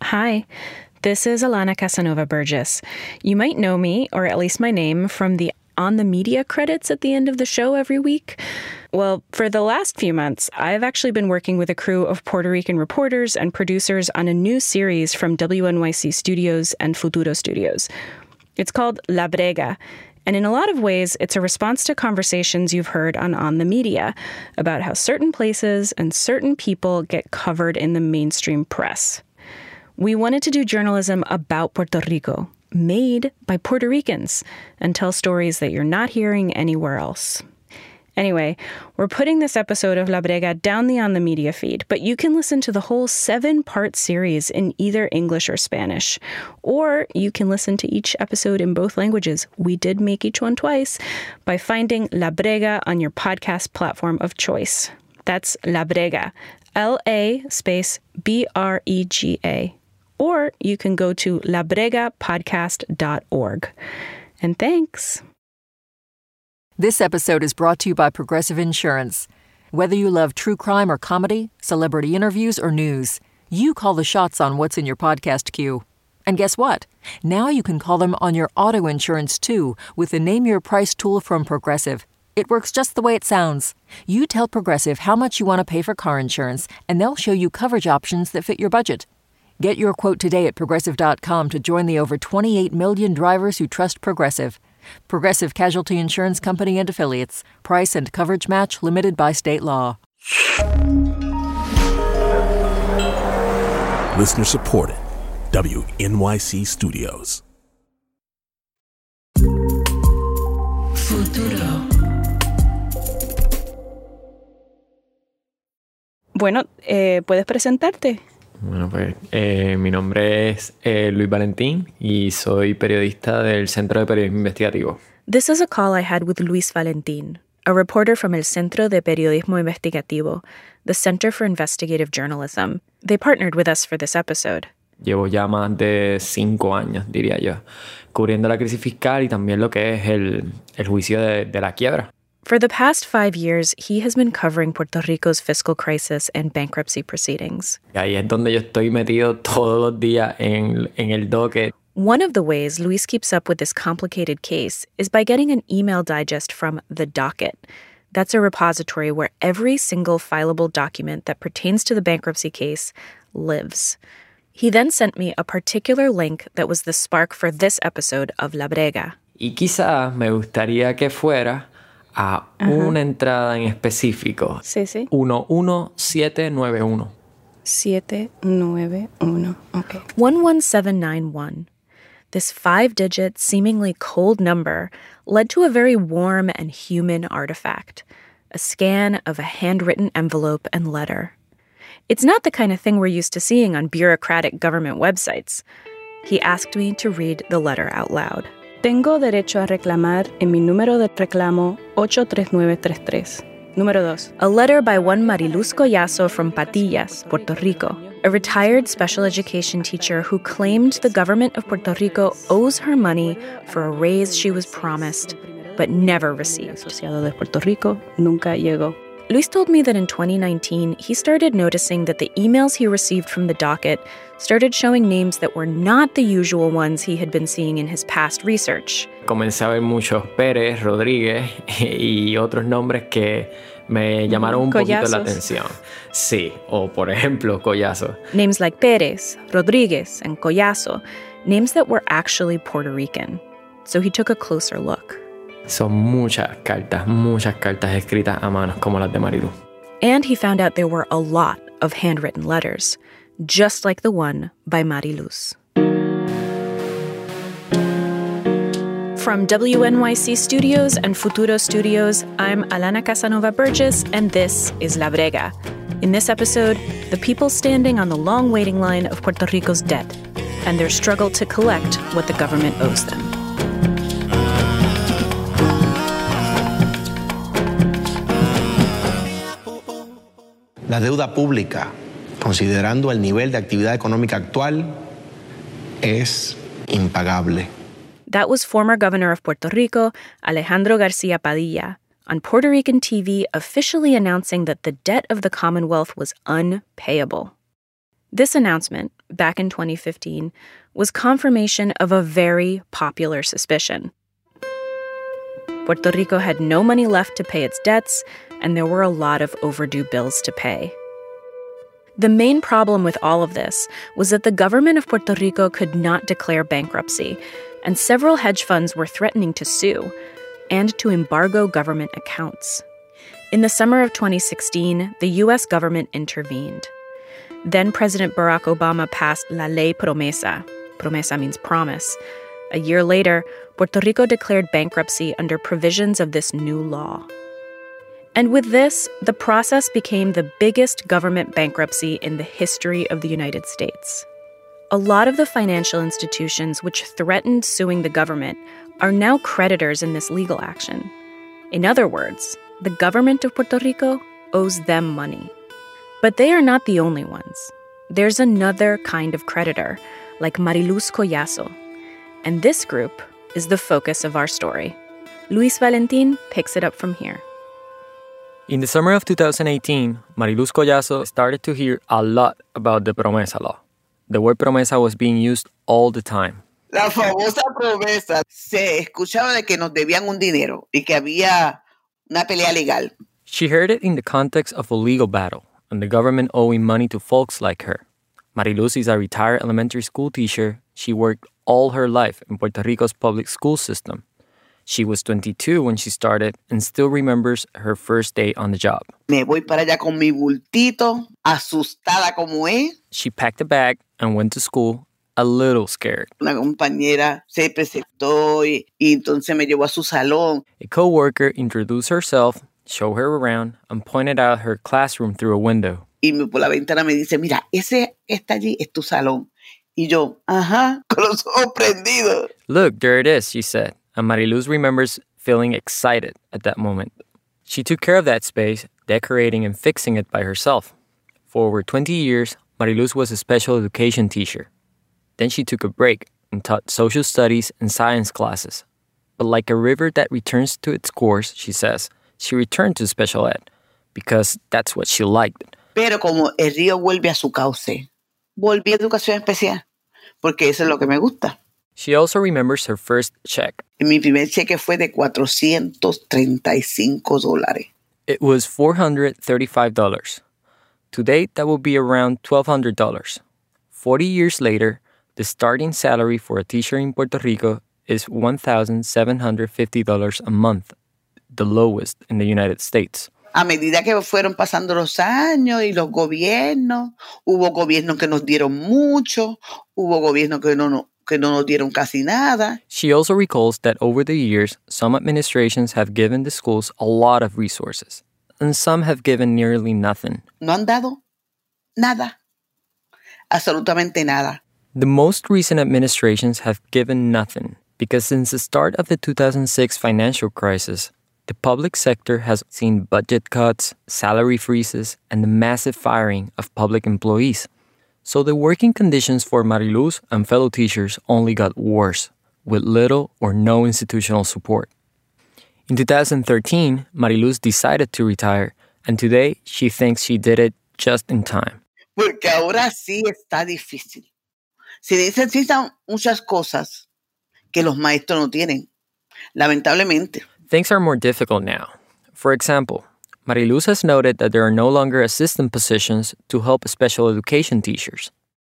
Hi, this is Alana Casanova Burgess. You might know me, or at least my name, from the On the Media credits at the end of the show every week. Well, for the last few months, I've actually been working with a crew of Puerto Rican reporters and producers on a new series from WNYC Studios and Futuro Studios. It's called La Brega, and in a lot of ways, it's a response to conversations you've heard on the Media about how certain places and certain people get covered in the mainstream press. We wanted to do journalism about Puerto Rico, made by Puerto Ricans, and tell stories that you're not hearing anywhere else. Anyway, we're putting this episode of La Brega down the On the Media feed, but you can listen to the whole 7-part series in either English or Spanish. Or you can listen to each episode in both languages. We did make each one twice by finding La Brega on your podcast platform of choice. That's La Brega, L-A space B-R-E-G-A. Or you can go to labregapodcast.org. And thanks. This episode is brought to you by Progressive Insurance. Whether you love true crime or comedy, celebrity interviews or news, you call the shots on what's in your podcast queue. And guess what? Now you can call them on your auto insurance too with the Name Your Price tool from Progressive. It works just the way it sounds. You tell Progressive how much you want to pay for car insurance, and they'll show you coverage options that fit your budget. Get your quote today at Progressive.com to join the over 28 million drivers who trust Progressive. Progressive Casualty Insurance Company and Affiliates. Price and coverage match limited by state law. Listener supported. WNYC Studios. Futuro. Bueno, ¿puedes presentarte? Bueno, pues mi nombre es Luis Valentín y soy periodista del Centro de Periodismo Investigativo. This is a call I had with Luis Valentín, a reporter from El Centro de Periodismo Investigativo, the Center for Investigative Journalism. They partnered with us for this episode. Llevo ya más de 5 años, diría yo, cubriendo la crisis fiscal y también lo que es el juicio de la quiebra. For the past 5 years, he has been covering Puerto Rico's fiscal crisis and bankruptcy proceedings. Y ahí es donde yo estoy metido todos los días en el docket. One of the ways Luis keeps up with this complicated case is by getting an email digest from The Docket. That's a repository where every single fileable document that pertains to the bankruptcy case lives. He then sent me a particular link that was the spark for this episode of La Brega. Y quizás me gustaría que fuera a una entrada en específico. Sí, sí. 11791. 791, okay. 11791. This 5-digit, seemingly cold number led to a very warm and human artifact, a scan of a handwritten envelope and letter. It's not the kind of thing we're used to seeing on bureaucratic government websites. He asked me to read the letter out loud. Tengo derecho a reclamar en mi número de reclamo 83933. Número 2. A letter by one Mariluz Collazo from Patillas, Puerto Rico, a retired special education teacher who claimed the government of Puerto Rico owes her money for a raise she was promised, but never received. Asociado de Puerto Rico nunca llegó. Luis told me that in 2019, he started noticing that the emails he received from the docket started showing names that were not the usual ones he had been seeing in his past research. Comencé a ver muchos Pérez, Rodríguez y otros nombres que me llamaron un poquito la atención. Sí, o por ejemplo, Collazo. Names like Pérez, Rodríguez, and Collazo, names that were actually Puerto Rican. So he took a closer look. Son muchas cartas escritas a manos como las de Marilu. And he found out there were a lot of handwritten letters, just like the one by Mariluz. From WNYC Studios and Futuro Studios, I'm Alana Casanova Burgess, and this is La Brega. In this episode, the people standing on the long waiting line of Puerto Rico's debt and their struggle to collect what the government owes them. La deuda pública, considerando el nivel de actividad económica actual, es impagable. That was former governor of Puerto Rico, Alejandro Garcia Padilla, on Puerto Rican TV officially announcing that the debt of the Commonwealth was unpayable. This announcement, back in 2015 was confirmation of a very popular suspicion. Puerto Rico had no money left to pay its debts, and there were a lot of overdue bills to pay. The main problem with all of this was that the government of Puerto Rico could not declare bankruptcy, and several hedge funds were threatening to sue and to embargo government accounts. In the summer of 2016, the U.S. government intervened. Then President Barack Obama passed La Ley Promesa. Promesa means promise. A year later, Puerto Rico declared bankruptcy under provisions of this new law. And with this, the process became the biggest government bankruptcy in the history of the United States. A lot of the financial institutions which threatened suing the government are now creditors in this legal action. In other words, the government of Puerto Rico owes them money. But they are not the only ones. There's another kind of creditor, like Mariluz Collazo. And this group is the focus of our story. Luis Valentin picks it up from here. In the summer of 2018, Mariluz Collazo started to hear a lot about the Promesa law. The word promesa was being used all the time. La famosa promesa. Se escuchaba de que nos debían un dinero y que había una pelea legal. She heard it in the context of a legal battle and the government owing money to folks like her. Mariluz is a retired elementary school teacher. She worked all her life in Puerto Rico's public school system. She was 22 when she started and still remembers her first day on the job. Me voy para allá con mi bultito, asustada como es. She packed a bag and went to school a little scared. Una compañera se presentó y entonces me llevó a su salón. A co-worker introduced herself, showed her around, and pointed out her classroom through a window. Y por la ventana me dice, mira, ese está allí, es tu salón. Y yo, ajá, con los ojos prendidos. Look, there it is, she said. And Mariluz remembers feeling excited at that moment. She took care of that space, decorating and fixing it by herself. For over 20 years, Mariluz was a special education teacher. Then she took a break and taught social studies and science classes. But like a river that returns to its course, she says, she returned to special ed because that's what she liked. Pero como el río vuelve a su cauce, volví a educación especial, porque eso es lo que me gusta. She also remembers her first check. Mi primer cheque fue de $435. It was $435. Today, that would be around $1,200. 40 years later, the starting salary for a teacher in Puerto Rico is $1,750 a month, the lowest in the United States. A medida que fueron pasando los años y los gobiernos, hubo gobiernos que nos dieron mucho, hubo gobiernos que no nos dieron casi nada. She also recalls that over the years, some administrations have given the schools a lot of resources, and some have given nearly nothing. No han dado nada, absolutamente nada. The most recent administrations have given nothing because since the start of the 2006 financial crisis, the public sector has seen budget cuts, salary freezes, and the massive firing of public employees. So the working conditions for Mariluz and fellow teachers only got worse, with little or no institutional support. In 2013, Mariluz decided to retire, and today she thinks she did it just in time. Porque ahora sí está difícil. Se necesitan muchas cosas que los maestros no tienen, lamentablemente. Things are more difficult now. For example, Mariluz has noted that there are no longer assistant positions to help special education teachers.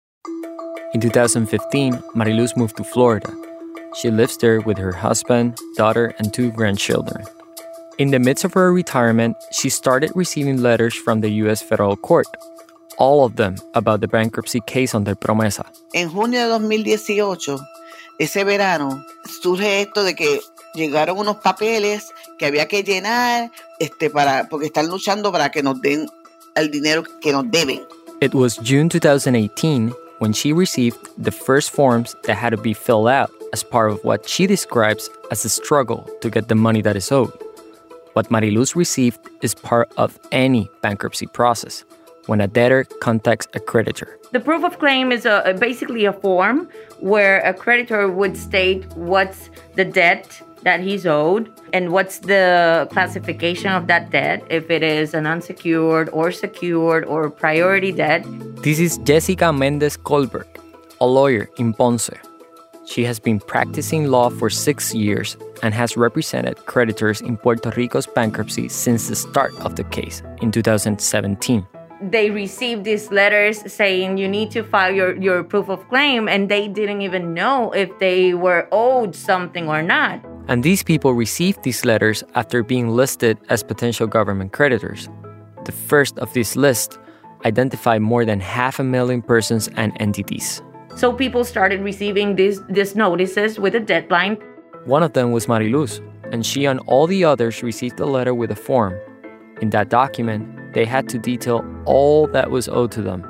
In 2015, Mariluz moved to Florida. She lives there with her husband, daughter, and 2 grandchildren. In the midst of her retirement, she started receiving letters from the U.S. federal court, all of them about the bankruptcy case under Promesa. En junio de 2018, ese verano, surge esto de que llegaron unos papeles que había que llenar porque están luchando para que nos den el dinero que nos deben. It was June 2018 when she received the first forms that had to be filled out as part of what she describes as a struggle to get the money that is owed. What Mariluz received is part of any bankruptcy process when a debtor contacts a creditor. The proof of claim is basically a form where a creditor would state what's the debt that he's owed and what's the classification of that debt, if it is an unsecured or secured or priority debt. This is Jessica Mendez Colberg, a lawyer in Ponce. She has been practicing law for 6 years and has represented creditors in Puerto Rico's bankruptcy since the start of the case in 2017. They received these letters saying you need to file your proof of claim, and they didn't even know if they were owed something or not. And these people received these letters after being listed as potential government creditors. The first of this list identified more than 500,000 persons and entities. So people started receiving these notices with a deadline. One of them was Mariluz, and she and all the others received a letter with a form. In that document, they had to detail all that was owed to them.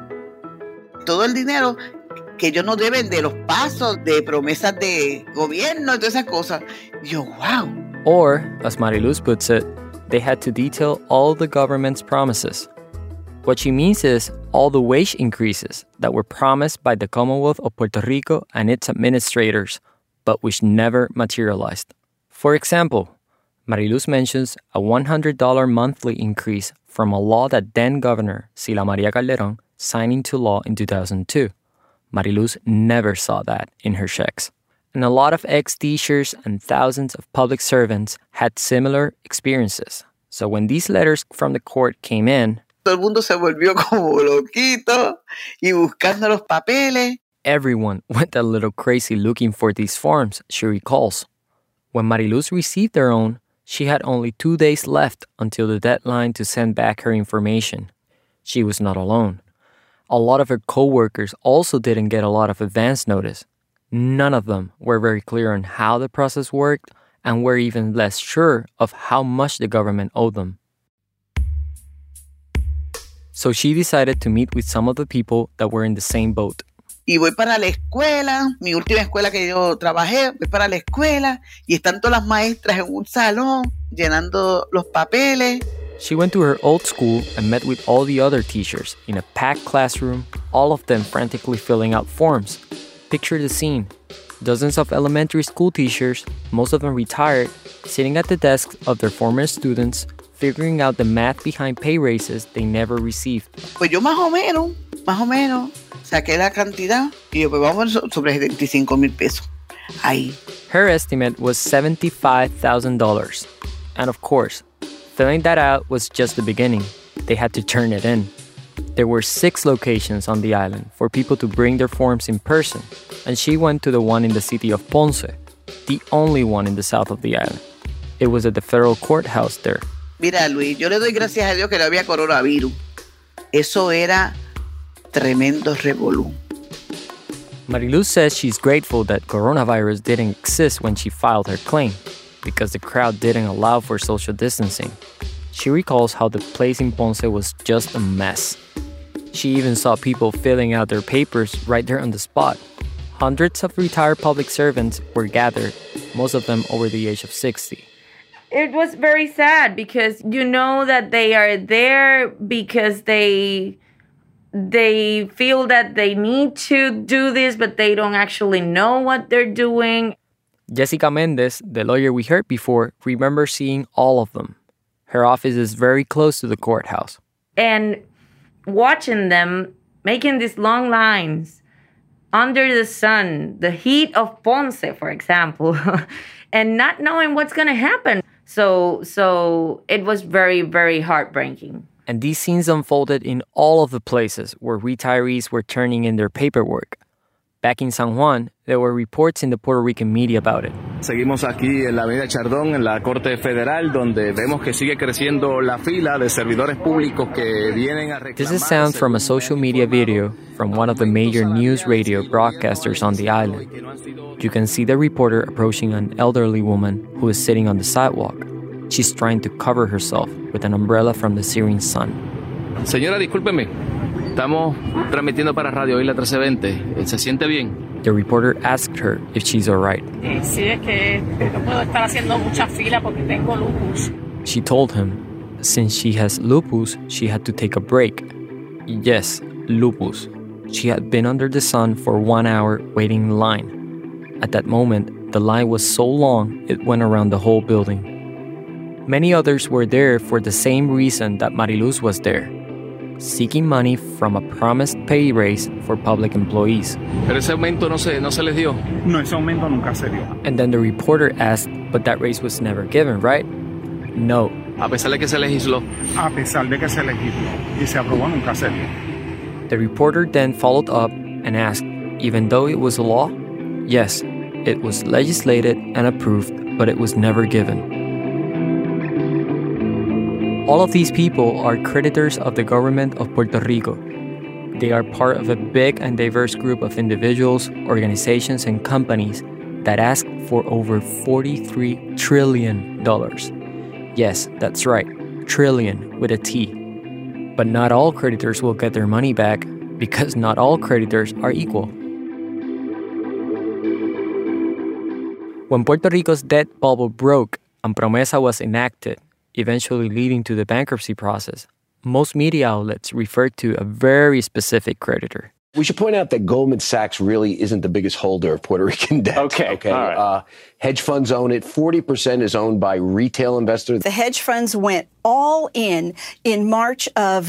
Todo el dinero que ellos no deben de los pasos, de promesas de gobierno, y todas esas cosas. Yo, wow. Or, as Mariluz puts it, they had to detail all the government's promises. What she means is all the wage increases that were promised by the Commonwealth of Puerto Rico and its administrators, but which never materialized. For example, Mariluz mentions a $100 monthly increase from a law that then-Governor Sila Maria Calderón signed into law in 2002. Mariluz never saw that in her checks. And a lot of ex-teachers and thousands of public servants had similar experiences. So when these letters from the court came in, todo el mundo se volvió como loquito y buscando los papeles. Everyone went a little crazy looking for these forms, she recalls. When Mariluz received her own, she had only 2 days left until the deadline to send back her information. She was not alone. A lot of her co-workers also didn't get a lot of advance notice. None of them were very clear on how the process worked and were even less sure of how much the government owed them. So she decided to meet with some of the people that were in the same boat. Y voy para la escuela, mi última escuela que yo trabajé, voy para la escuela y están todas las maestras en un salón llenando los papeles. She went to her old school and met with all the other teachers in a packed classroom, all of them frantically filling out forms. Picture the scene. Dozens of elementary school teachers, most of them retired, sitting at the desks of their former students, figuring out the math behind pay raises they never received. Pues yo más o menos, saqué la cantidad y yo, pues vamos sobre 75,000 pesos. Ahí. Her estimate was $75,000. And of course, filling that out was just the beginning. They had to turn it in. There were 6 locations on the island for people to bring their forms in person, and she went to the one in the city of Ponce, the only one in the south of the island. It was at the federal courthouse there. Mira, Luis, yo le doy gracias a Dios que no había coronavirus. Eso era tremendo revolú. Mariluz says she's grateful that coronavirus didn't exist when she filed her claim, because the crowd didn't allow for social distancing. She recalls how the place in Ponce was just a mess. She even saw people filling out their papers right there on the spot. Hundreds of retired public servants were gathered, most of them over the age of 60. It was very sad because you know that they are there because they feel that they need to do this, but they don't actually know what they're doing. Jessica Mendez, the lawyer we heard before, remembers seeing all of them. Her office is very close to the courthouse. And watching them making these long lines under the sun, the heat of Ponce, for example, and not knowing what's going to happen. So it was very, very heartbreaking. And these scenes unfolded in all of the places where retirees were turning in their paperwork. Back in San Juan, there were reports in the Puerto Rican media about it. Seguimos aquí en la Avenida Chardón, en la Corte Federal, donde vemos que sigue creciendo la fila de servidores públicos que vienen a reclamar. This is sound from a social media video from one of the major news radio broadcasters on the island. You can see the reporter approaching an elderly woman who is sitting on the sidewalk. She's trying to cover herself with an umbrella from the searing sun. Señora, discúlpeme. Estamos transmitiendo para Radio Isla 1320. ¿Se siente bien? The reporter asked her if she's all right. Sí, es que no puedo estar haciendo mucha fila porque tengo lupus. She told him, since she has lupus, she had to take a break. Yes, lupus. She had been under the sun for 1 hour waiting in line. At that moment, the line was so long it went around the whole building. Many others were there for the same reason that Mariluz was there, seeking money from a promised pay raise for public employees. Pero ese aumento no se les dio. No, ese aumento nunca se dio. And then the reporter asked, but that raise was never given, right? No. A pesar de que se legisló. A pesar de que se legisló y se aprobó, nunca se dio. The reporter then followed up and asked, even though it was a law? Yes, it was legislated and approved, but it was never given. All of these people are creditors of the government of Puerto Rico. They are part of a big and diverse group of individuals, organizations, and companies that ask for over $43 trillion. Yes, that's right, trillion with a T. But not all creditors will get their money back because not all creditors are equal. When Puerto Rico's debt bubble broke and Promesa was enacted, eventually leading to the bankruptcy process, most media outlets referred to a very specific creditor. We should point out that Goldman Sachs really isn't the biggest holder of Puerto Rican debt. Okay. All right. Hedge funds own it. 40% is owned by retail investors. The hedge funds went all in March of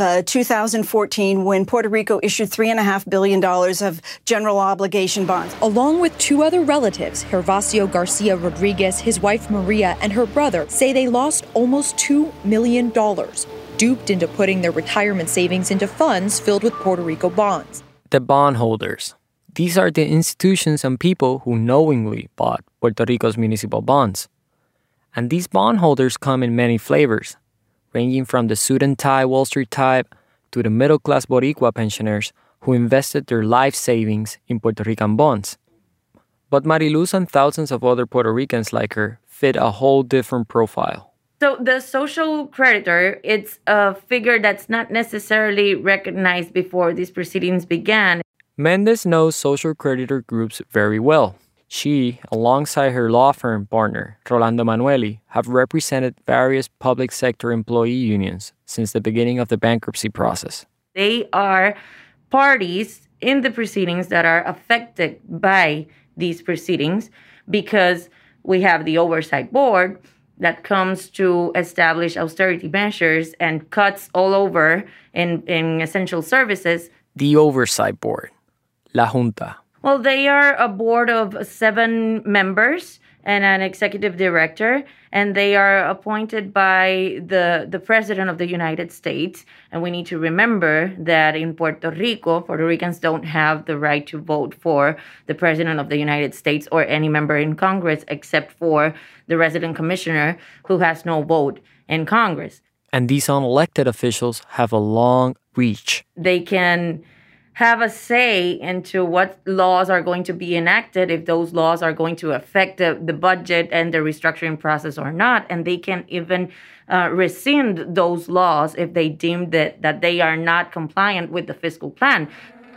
2014 when Puerto Rico issued $3.5 billion of general obligation bonds. Along with two other relatives, Gervasio Garcia Rodriguez, his wife Maria, and her brother, say they lost almost $2 million, duped into putting their retirement savings into funds filled with Puerto Rico bonds. The bondholders. These are the institutions and people who knowingly bought Puerto Rico's municipal bonds. And these bondholders come in many flavors, ranging from the suit and tie Wall Street type to the middle-class Boricua pensioners who invested their life savings in Puerto Rican bonds. But Mariluz and thousands of other Puerto Ricans like her fit a whole different profile. So the social creditor, it's a figure that's not necessarily recognized before these proceedings began. Mendez knows social creditor groups very well. She, alongside her law firm partner, Rolando Manueli, have represented various public sector employee unions since the beginning of the bankruptcy process. They are parties in the proceedings that are affected by these proceedings because we have the oversight board that comes to establish austerity measures and cuts all over in essential services. The Oversight Board, La Junta. Well, they are a board of 7 members and an executive director, and they are appointed by the President of the United States. And we need to remember that in Puerto Rico, Puerto Ricans don't have the right to vote for the President of the United States or any member in Congress except for the resident commissioner who has no vote in Congress. And these unelected officials have a long reach. They can have a say into what laws are going to be enacted, if those laws are going to affect the budget and the restructuring process or not. And they can even rescind those laws if they deem that they are not compliant with the fiscal plan.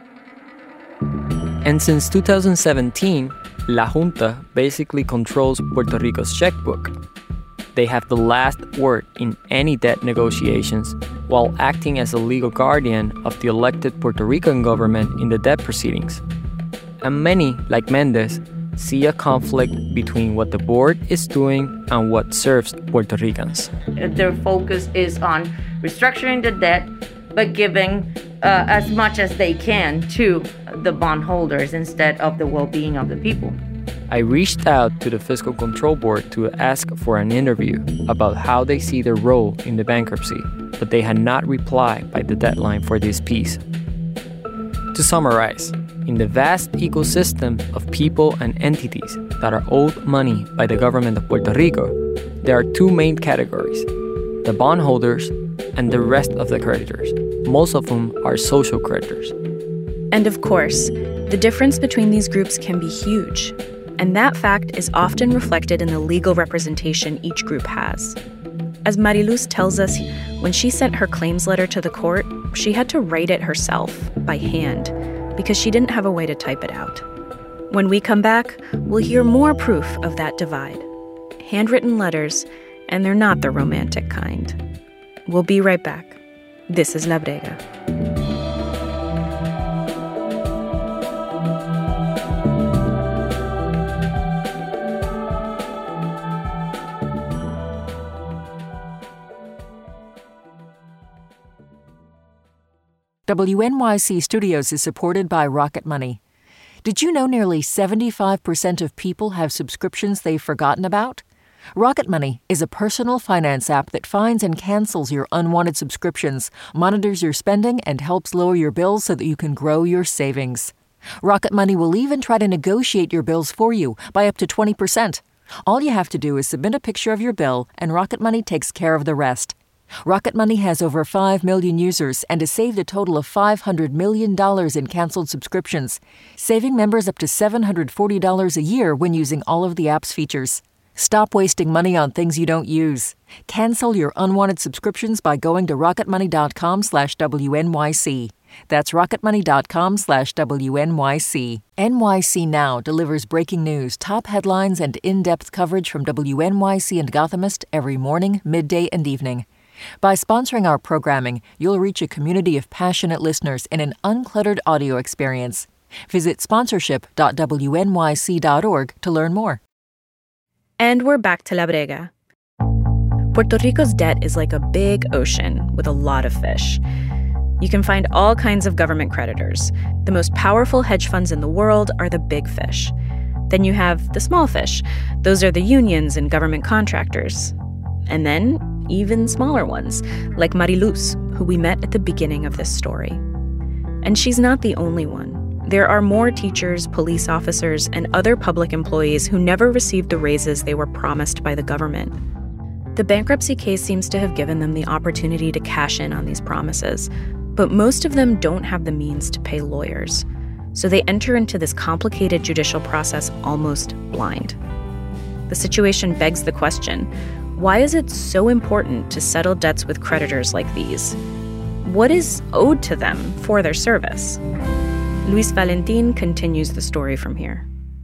And since 2017, La Junta basically controls Puerto Rico's checkbook. They have the last word in any debt negotiations while acting as a legal guardian of the elected Puerto Rican government in the debt proceedings. And many, like Mendez, see a conflict between what the board is doing and what serves Puerto Ricans. Their focus is on restructuring the debt, but giving as much as they can to the bondholders instead of the well-being of the people. I reached out to the Fiscal Control Board to ask for an interview about how they see their role in the bankruptcy, but they had not replied by the deadline for this piece. To summarize, in the vast ecosystem of people and entities that are owed money by the government of Puerto Rico, there are 2 main categories: the bondholders and the rest of the creditors, most of whom are social creditors. And of course, the difference between these groups can be huge. And that fact is often reflected in the legal representation each group has. As Mariluz tells us, when she sent her claims letter to the court, she had to write it herself, by hand, because she didn't have a way to type it out. When we come back, we'll hear more proof of that divide. Handwritten letters, and they're not the romantic kind. We'll be right back. This is La Brega. WNYC Studios is supported by Rocket Money. Did you know nearly 75% of people have subscriptions they've forgotten about? Rocket Money is a personal finance app that finds and cancels your unwanted subscriptions, monitors your spending, and helps lower your bills so that you can grow your savings. Rocket Money will even try to negotiate your bills for you by up to 20%. All you have to do is submit a picture of your bill, and Rocket Money takes care of the rest. Rocket Money has over 5 million users and has saved a total of $500 million in canceled subscriptions, saving members up to $740 a year when using all of the app's features. Stop wasting money on things you don't use. Cancel your unwanted subscriptions by going to rocketmoney.com/WNYC. That's rocketmoney.com/WNYC. NYC Now delivers breaking news, top headlines, and in-depth coverage from WNYC and Gothamist every morning, midday, and evening. By sponsoring our programming, you'll reach a community of passionate listeners in an uncluttered audio experience. Visit sponsorship.wnyc.org to learn more. And we're back to La Brega. Puerto Rico's debt is like a big ocean with a lot of fish. You can find all kinds of government creditors. The most powerful hedge funds in the world are the big fish. Then you have the small fish. Those are the unions and government contractors. And then even smaller ones, like Mariluz, who we met at the beginning of this story. And she's not the only one. There are more teachers, police officers, and other public employees who never received the raises they were promised by the government. The bankruptcy case seems to have given them the opportunity to cash in on these promises, but most of them don't have the means to pay lawyers. So they enter into this complicated judicial process almost blind. The situation begs the question, why is it so important to settle debts with creditors like these? What is owed to them for their service? Luis Valentin continues the story from here.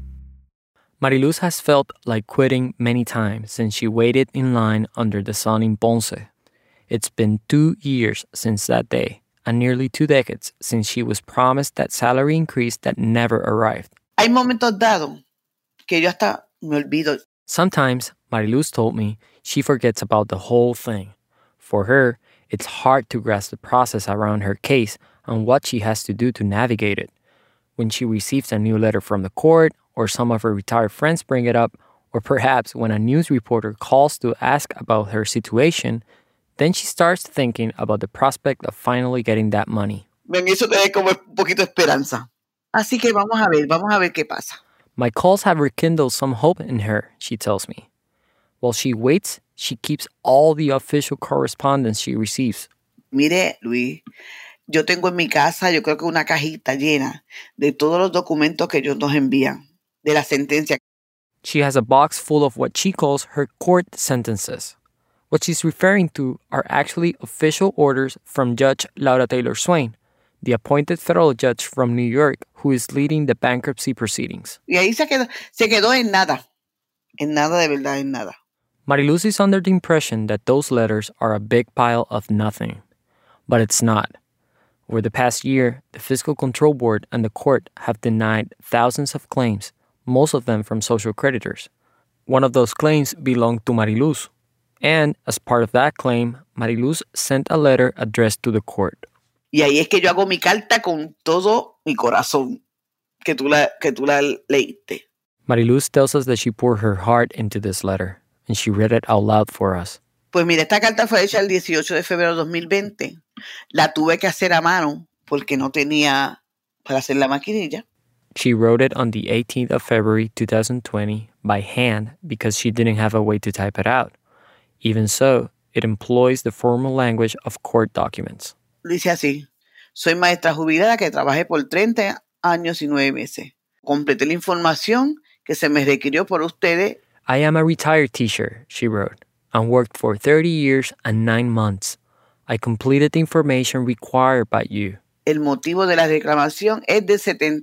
Mariluz has felt like quitting many times since she waited in line under the sun in Ponce. It's been 2 years since that day, and nearly 2 decades since she was promised that salary increase that never arrived. Hay momentos dados que yo hasta me olvido. Sometimes, Mariluz told me, she forgets about the whole thing. For her, it's hard to grasp the process around her case and what she has to do to navigate it. When she receives a new letter from the court, or some of her retired friends bring it up, or perhaps when a news reporter calls to ask about her situation, then she starts thinking about the prospect of finally getting that money. Eso te da como un poquito de esperanza. Así que vamos a ver qué pasa. My calls have rekindled some hope in her, she tells me. While she waits, she keeps all the official correspondence she receives. Mire, Luis, yo tengo en mi casa, yo creo que una cajita llena de todos los documentos que ellos nos envían, de la sentencia. She has a box full of what she calls her court sentences. What she's referring to are actually official orders from Judge Laura Taylor Swain, the appointed federal judge from New York who is leading the bankruptcy proceedings. Y ahí se quedó en nada de verdad, en nada. Mariluz is under the impression that those letters are a big pile of nothing. But it's not. Over the past year, the Fiscal Control Board and the court have denied thousands of claims, most of them from social creditors. One of those claims belonged to Mariluz. And as part of that claim, Mariluz sent a letter addressed to the court. Y ahí es que yo hago mi carta con todo mi corazón, que tú la leíste. Mariluz tells us that she poured her heart into this letter, and she read it out loud for us. Pues mira, esta carta fue hecha el 18 de febrero de 2020. La tuve que hacer a mano porque no tenía para hacer la maquinilla. She wrote it on the 18th of February 2020 by hand because she didn't have a way to type it out. Even so, it employs the formal language of court documents. Dice así: soy maestra jubilada que trabajé por 30 años y 9 meses. Completé la información que se me requirió por ustedes. I am a retired teacher, she wrote, and worked for 30 years and 9 months. I completed the information required by you. El motivo de la reclamación es de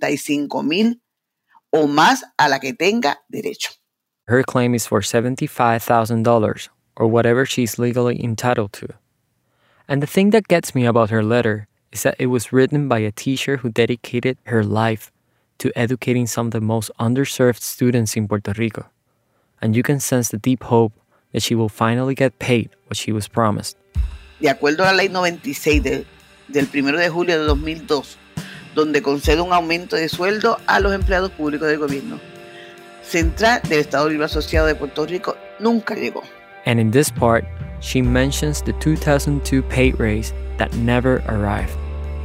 $75,000 o más a la que tenga derecho. Her claim is for $75,000 or whatever she's legally entitled to. And the thing that gets me about her letter is that it was written by a teacher who dedicated her life to educating some of the most underserved students in Puerto Rico. And you can sense the deep hope that she will finally get paid what she was promised. De acuerdo a la ley 96 de del 1 de julio de 2002, donde concede un aumento de sueldo a los empleados públicos del gobierno central del Estado Libre Asociado de Puerto Rico, nunca llegó. And in this part, she mentions the 2002 pay raise that never arrived.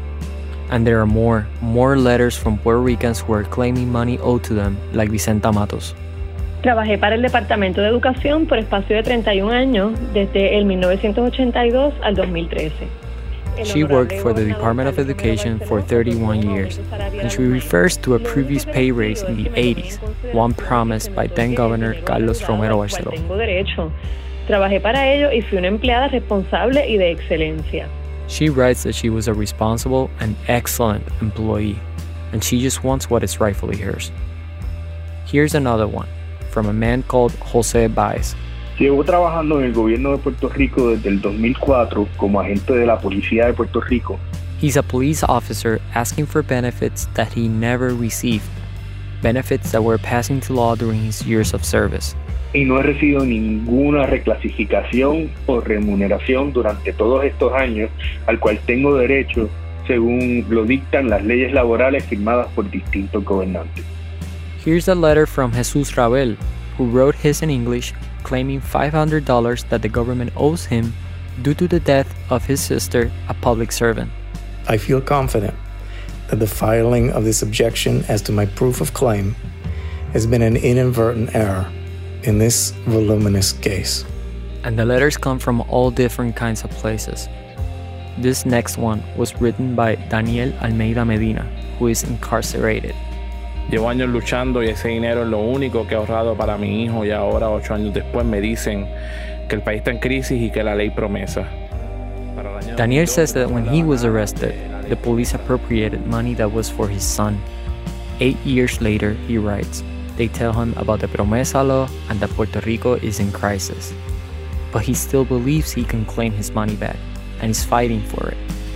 And there are more letters from Puerto Ricans who are claiming money owed to them, like Vicenta Matos. Trabajé para el Departamento de Educación por espacio de 31 años, desde el 1982 al 2013. She worked for the Department of Education for 31 years, and she refers to a previous pay raise in the 80s, one promised by then Governor Carlos Romero Barceló. Tengo derecho. Trabajé para ello y fui una empleada responsable y de excelencia. She writes that she was a responsible and excellent employee, and she just wants what is rightfully hers. Here's another one, from a man called José Báez. Llevo trabajando en el gobierno de Puerto Rico desde el 2004 como agente de la Policía de Puerto Rico. He's a police officer asking for benefits that he never received, benefits that were passed into law during his years of service. Y no he recibido ninguna reclasificación o remuneración durante todos estos años, al cual tengo derecho según lo dictan las leyes laborales firmadas por distintos gobernantes. Here's a letter from Jesús Rabel, who wrote his in English, claiming $500 that the government owes him due to the death of his sister, a public servant. I feel confident that the filing of this objection as to my proof of claim has been an inadvertent error in this voluminous case. And the letters come from all different kinds of places. This next one was written by Daniel Almeida Medina, who is incarcerated. Llevo años luchando y ese dinero es lo único que he ahorrado para mi hijo y ahora, 8 años después, me dicen que el país está en crisis y que la ley promesa. Daniel says that when he was arrested, the police appropriated money that was for his son. 8 years later, he writes, they tell him about the Promesa law and that Puerto Rico is in crisis. But he still believes he can claim his money back and is fighting for it.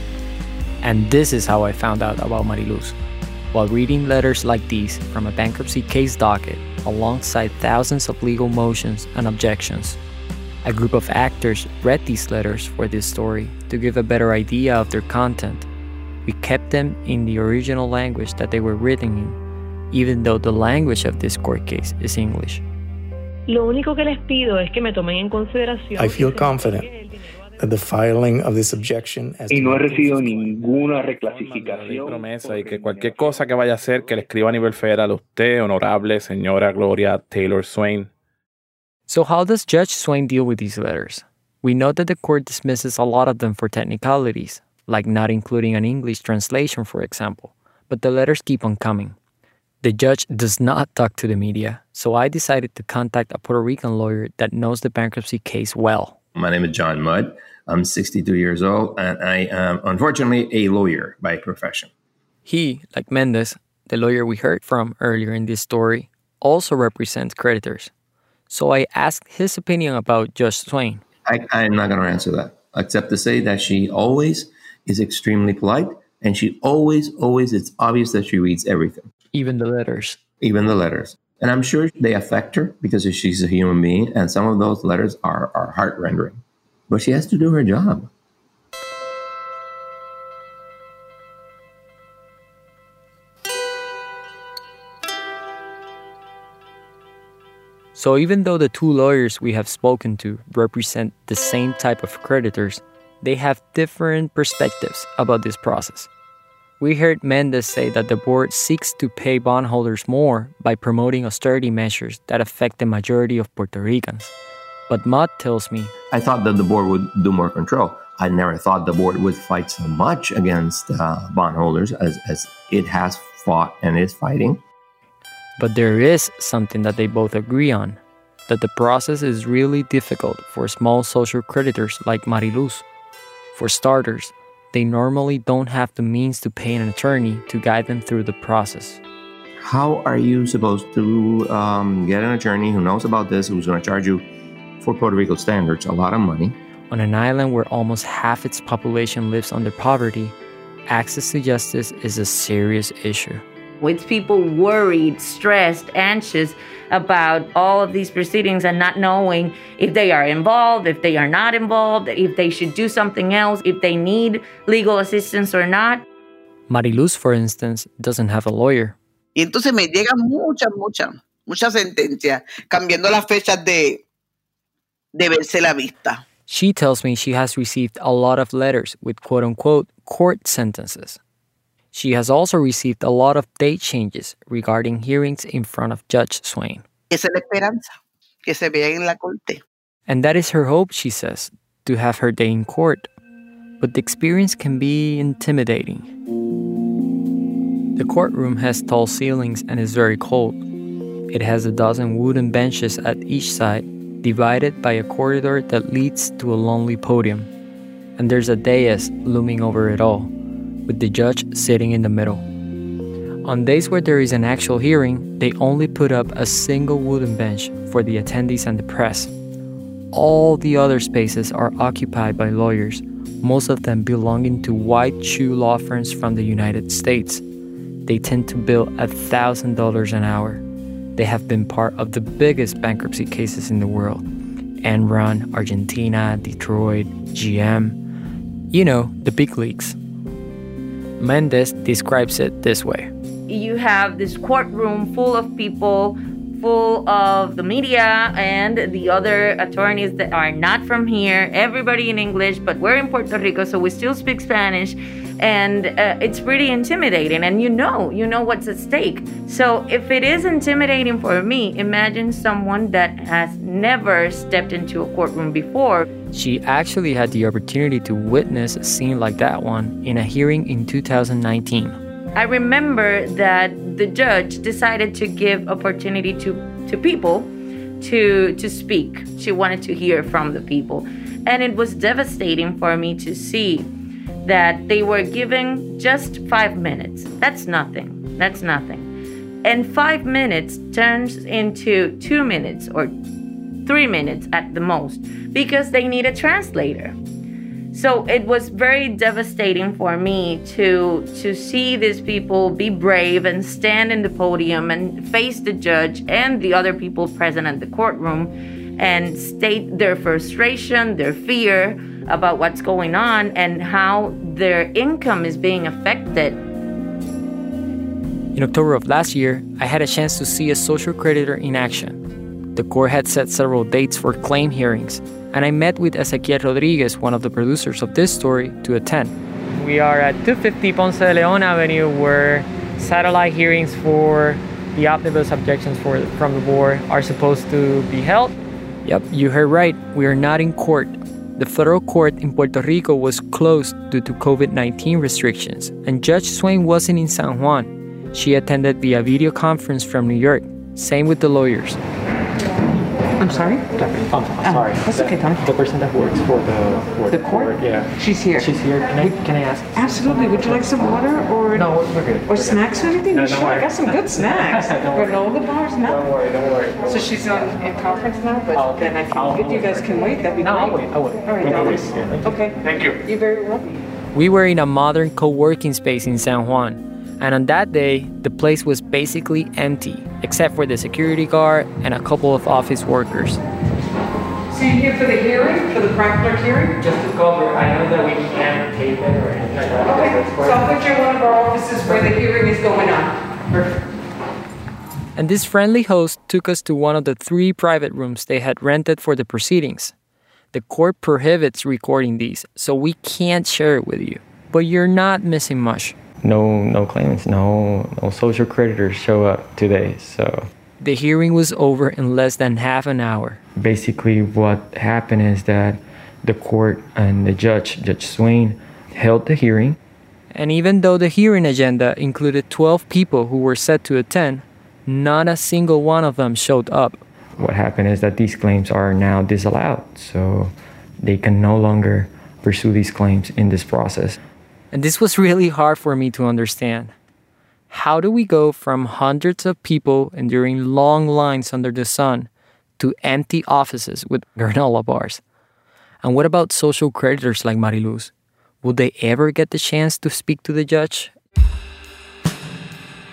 And this is how I found out about Mariluz. While reading letters like these from a bankruptcy case docket alongside thousands of legal motions and objections. A group of actors read these letters for this story to give a better idea of their content. We kept them in the original language that they were written in, even though the language of this court case is English. Lo único que les pido es que me tomen en consideración. I feel confident that the filing of this objection as y no he recibido ninguna reclasificación. Promesa y que cualquier cosa que vaya a hacer que le escriba a nivel federal a usted, honorable señora Gloria Taylor Swain. So how does Judge Swain deal with these letters? We know that the court dismisses a lot of them for technicalities, like not including an English translation, for example, but the letters keep on coming. The judge does not talk to the media, so I decided to contact a Puerto Rican lawyer that knows the bankruptcy case well. My name is John Mudd. I'm 62 years old, and I am, unfortunately, a lawyer by profession. He, like Mendez, the lawyer we heard from earlier in this story, also represents creditors. So I asked his opinion about Judge Swain. I'm not going to answer that, except to say that she always is extremely polite, and she always, it's obvious that she reads everything. Even the letters. Even the letters. And I'm sure they affect her because she's a human being, and some of those letters are heart-rending. But she has to do her job. So even though the two lawyers we have spoken to represent the same type of creditors, they have different perspectives about this process. We heard Mendez say that the board seeks to pay bondholders more by promoting austerity measures that affect the majority of Puerto Ricans. But Mudd tells me, I thought that the board would do more control. I never thought the board would fight so much against bondholders as it has fought and is fighting. But there is something that they both agree on, that the process is really difficult for small social creditors like Mariluz. For starters, they normally don't have the means to pay an attorney to guide them through the process. How are you supposed to get an attorney who knows about this, who's going to charge you, for Puerto Rico standards, a lot of money? On an island where almost half its population lives under poverty, access to justice is a serious issue. It's people worried, stressed, anxious about all of these proceedings and not knowing if they are involved, if they are not involved, if they should do something else, if they need legal assistance or not. Mariluz, for instance, doesn't have a lawyer. Y entonces me llegan muchas sentencias, cambiando las fechas de verse la vista. She tells me she has received a lot of letters with quote-unquote court sentences. She has also received a lot of date changes regarding hearings in front of Judge Swain. Esa es la esperanza, que se vea en la corte. And that is her hope, she says, to have her day in court. But the experience can be intimidating. The courtroom has tall ceilings and is very cold. It has 12 wooden benches at each side, divided by a corridor that leads to a lonely podium. And there's a dais looming over it all, with the judge sitting in the middle. On days where there is an actual hearing, they only put up a single wooden bench for the attendees and the press. All the other spaces are occupied by lawyers, most of them belonging to white shoe law firms from the United States. They tend to bill $1,000 an hour. They have been part of the biggest bankruptcy cases in the world. Enron, Argentina, Detroit, GM. You know, the big leagues. Mendez describes it this way. You have this courtroom full of people, full of the media and the other attorneys that are not from here, everybody in English, but we're in Puerto Rico, so we still speak Spanish. And it's pretty intimidating, and you know what's at stake. So if it is intimidating for me, imagine someone that has never stepped into a courtroom before. She actually had the opportunity to witness a scene like that one in a hearing in 2019. I remember that the judge decided to give opportunity to people to speak. She wanted to hear from the people. And it was devastating for me to see that they were giving just 5 minutes. That's nothing. And 5 minutes turns into 2 minutes or 3 minutes at the most because they need a translator. So it was very devastating for me to see these people be brave and stand in the podium and face the judge and the other people present at the courtroom and state their frustration, their fear about what's going on and how their income is being affected. In October of last year, I had a chance to see a social creditor in action. The court had set several dates for claim hearings, and I met with Ezequiel Rodriguez, one of the producers of this story, to attend. We are at 250 Ponce de Leon Avenue, where satellite hearings for the omnibus objections from the board are supposed to be held. Yep, you heard right. We are not in court. The federal court in Puerto Rico was closed due to COVID-19 restrictions, and Judge Swain wasn't in San Juan. She attended via video conference from New York. Same with the lawyers. I'm sorry? Sorry. That's okay, Tom. The person that works for the court? Yeah. She's here. She's here. Can I ask? Absolutely. Would you like some water or No, we're good. or snacks or anything? No, Sure, don't worry. I got some good snacks. Granola bars now. Don't worry. So she's in conference now, but then I can, if you guys can wait, that'd be great. I'll wait. All right, No darling. worries. Okay. Thank you. You're very welcome. We were in a modern co-working space in San Juan, and on that day, the place was basically empty, except for the security guard and a couple of office workers. So you're here for the hearing, for the Frankler hearing? Just to cover, I know that we can't tape it or anything like that. Okay, so I'll put you in one of our offices where the hearing is going on. Perfect. And this friendly host took us to one of the 3 private rooms they had rented for the proceedings. The court prohibits recording these, so we can't share it with you. But you're not missing much. No claimants, no social creditors show up today, so... The hearing was over in less than half an hour. Basically, what happened is that the court and the Judge Swain, held the hearing. And even though the hearing agenda included 12 people who were set to attend, not a single one of them showed up. What happened is that these claims are now disallowed, so they can no longer pursue these claims in this process. And this was really hard for me to understand. How do we go from hundreds of people enduring long lines under the sun to empty offices with granola bars? And what about social creditors like Mariluz? Will they ever get the chance to speak to the judge?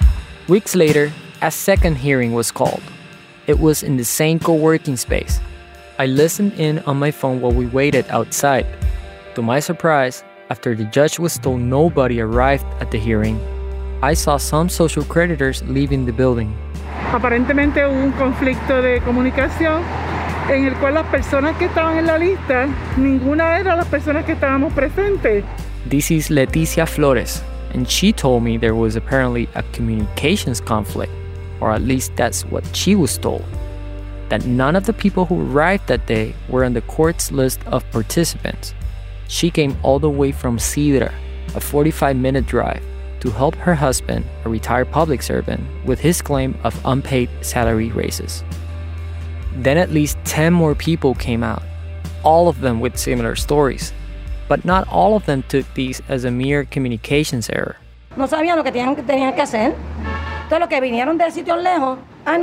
Weeks later, a second hearing was called. It was in the same co-working space. I listened in on my phone while we waited outside. To my surprise, after the judge was told nobody arrived at the hearing, I saw some social creditors leaving the building. Aparentemente hubo un conflicto de comunicación en el cual las personas que estaban en la lista, ninguna era las personas que estábamos presentes. This is Leticia Flores, and she told me there was apparently a communications conflict, or at least that's what she was told, that none of the people who arrived that day were on the court's list of participants. She came all the way from Sidra, a 45-minute drive, to help her husband, a retired public servant, with his claim of unpaid salary raises. Then at least 10 more people came out, all of them with similar stories. But not all of them took these as a mere communications error. No sabían lo que tenían que hacer. Todos los que vinieron de sitios lejos,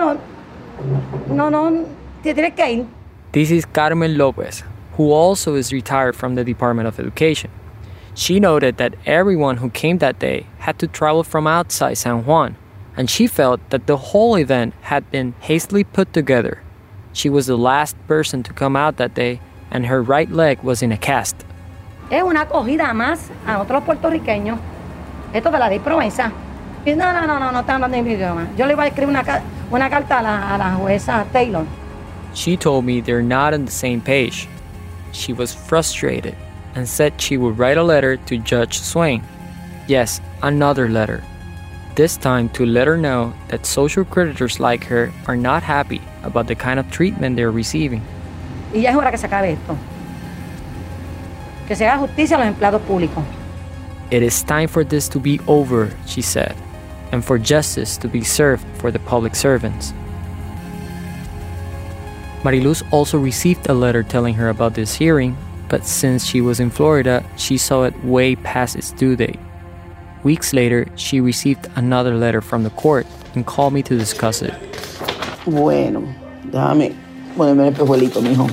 te tienes que ir. This is Carmen Lopez, who also is retired from the Department of Education. She noted that everyone who came that day had to travel from outside San Juan, and she felt that the whole event had been hastily put together. She was the last person to come out that day, and her right leg was in a cast. Es una acogida más a otros puertorriqueños. Esto de la ley Provenza. No están hablando en mi idioma. Yo le iba a escribir una carta a la jueza Taylor. She told me they're not on the same page. She was frustrated and said she would write a letter to Judge Swain. Yes, another letter. This time to let her know that social creditors like her are not happy about the kind of treatment they're receiving. Y ya es hora que se acabe esto. Que se haga justicia a los empleados públicos. It is time for this to be over, she said, and for justice to be served for the public servants. Mariluz also received a letter telling her about this hearing, but since she was in Florida, she saw it way past its due date. Weeks later, she received another letter from the court and called me to discuss it. Bueno, déjame ponerme el espejuelito, mijo.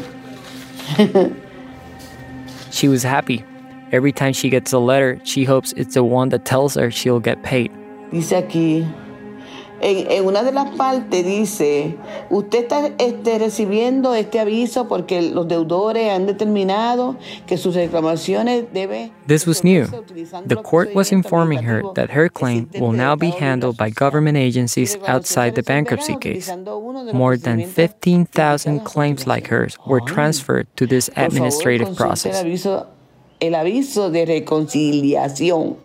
She was happy. Every time she gets a letter, she hopes it's the one that tells her she'll get paid. Dice aquí, en una de las partes dice, usted está recibiendo este aviso porque los deudores han determinado que sus reclamaciones deben... This was new. The court was informing her that her claim will now be handled by government agencies outside the bankruptcy case. More than 15,000 claims like hers were transferred to this administrative process. El aviso de reconciliación.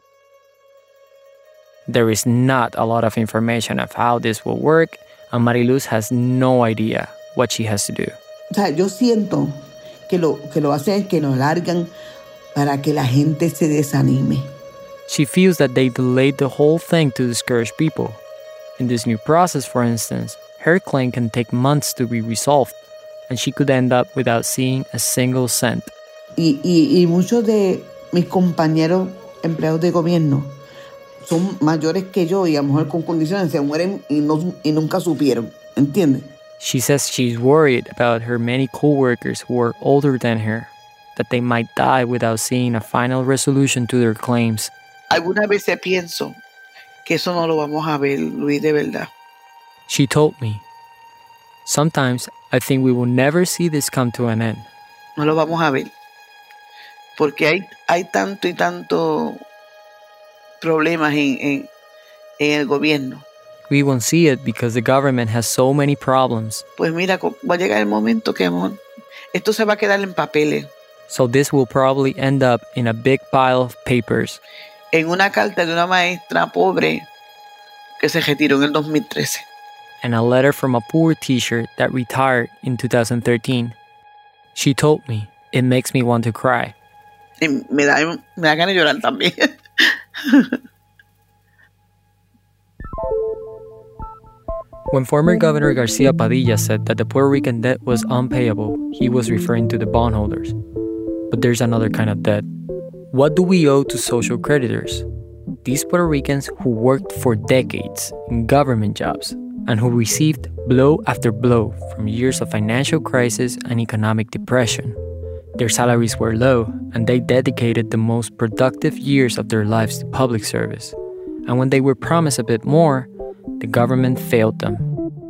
There is not a lot of information of how this will work, and Mariluz has no idea what she has to do. O sea, yo siento que lo hacen es que nos largan para que la gente se desanime. She feels that they delayed the whole thing to discourage people. In this new process, for instance, her claim can take months to be resolved, and she could end up without seeing a single cent. Y muchos de mis compañeros empleados de gobierno son mayores que yo y a lo mejor con condiciones se mueren y nunca supieron, ¿entiendes? She says she's worried about her many co-workers who are older than her, that they might die without seeing a final resolution to their claims. Algunas veces pienso que eso no lo vamos a ver, Luis, de verdad. She told me, sometimes I think we will never see this come to an end. No lo vamos a ver, porque hay tanto y tanto problemas en el gobierno. We won't see it because the government has so many problems. Pues mira, va a llegar el momento que, amor, esto se va a quedar en papeles. So this will probably end up in a big pile of papers. En una carta de una maestra pobre que se retiró en el 2013. And a letter from a poor teacher that retired in 2013. She told me, it makes me want to cry. Y me da ganas de llorar también. When former Governor Garcia Padilla said that the Puerto Rican debt was unpayable, he was referring to the bondholders. But there's another kind of debt. What do we owe to social creditors? These Puerto Ricans who worked for decades in government jobs and who received blow after blow from years of financial crisis and economic depression. Their salaries were low, and they dedicated the most productive years of their lives to public service. And when they were promised a bit more, the government failed them.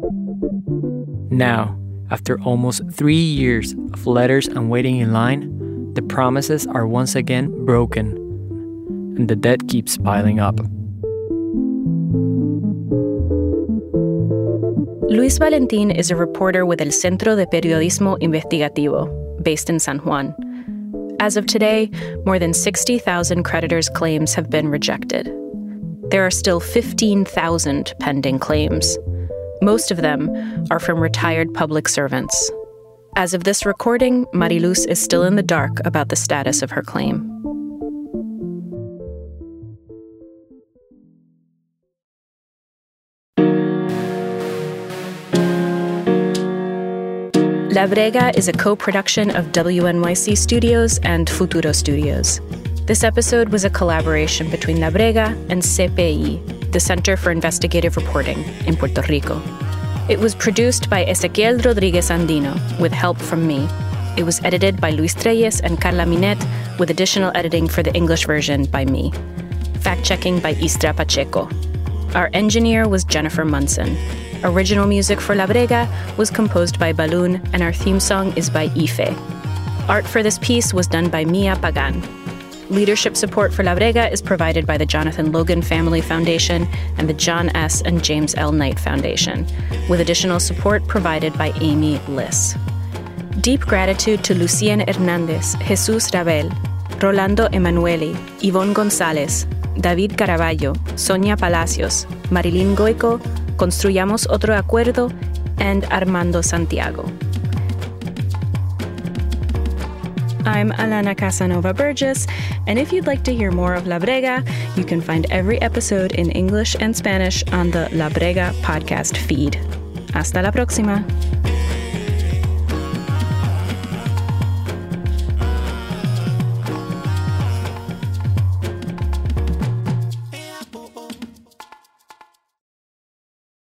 Now, after almost 3 years of letters and waiting in line, the promises are once again broken, and the debt keeps piling up. Luis Valentin is a reporter with El Centro de Periodismo Investigativo, based in San Juan. As of today, more than 60,000 creditors' claims have been rejected. There are still 15,000 pending claims. Most of them are from retired public servants. As of this recording, Mariluz is still in the dark about the status of her claim. La Brega is a co-production of WNYC Studios and Futuro Studios. This episode was a collaboration between La Brega and CPI, the Center for Investigative Reporting in Puerto Rico. It was produced by Ezequiel Rodriguez Andino, with help from me. It was edited by Luis Treyes and Carla Minet, with additional editing for the English version by me. Fact-checking by Istra Pacheco. Our engineer was Jennifer Munson. Original music for La Brega was composed by Balloon, and our theme song is by Ife. Art for this piece was done by Mia Pagan. Leadership support for La Brega is provided by the Jonathan Logan Family Foundation and the John S. and James L. Knight Foundation, with additional support provided by Amy Liss. Deep gratitude to Lucien Hernandez, Jesus Rabel, Rolando Emanueli, Yvonne Gonzalez, David Caraballo, Sonia Palacios, Marilyn Goico, Construyamos Otro Acuerdo, and Armando Santiago. I'm Alana Casanova Burgess, and if you'd like to hear more of La Brega, you can find every episode in English and Spanish on the La Brega podcast feed. Hasta la próxima.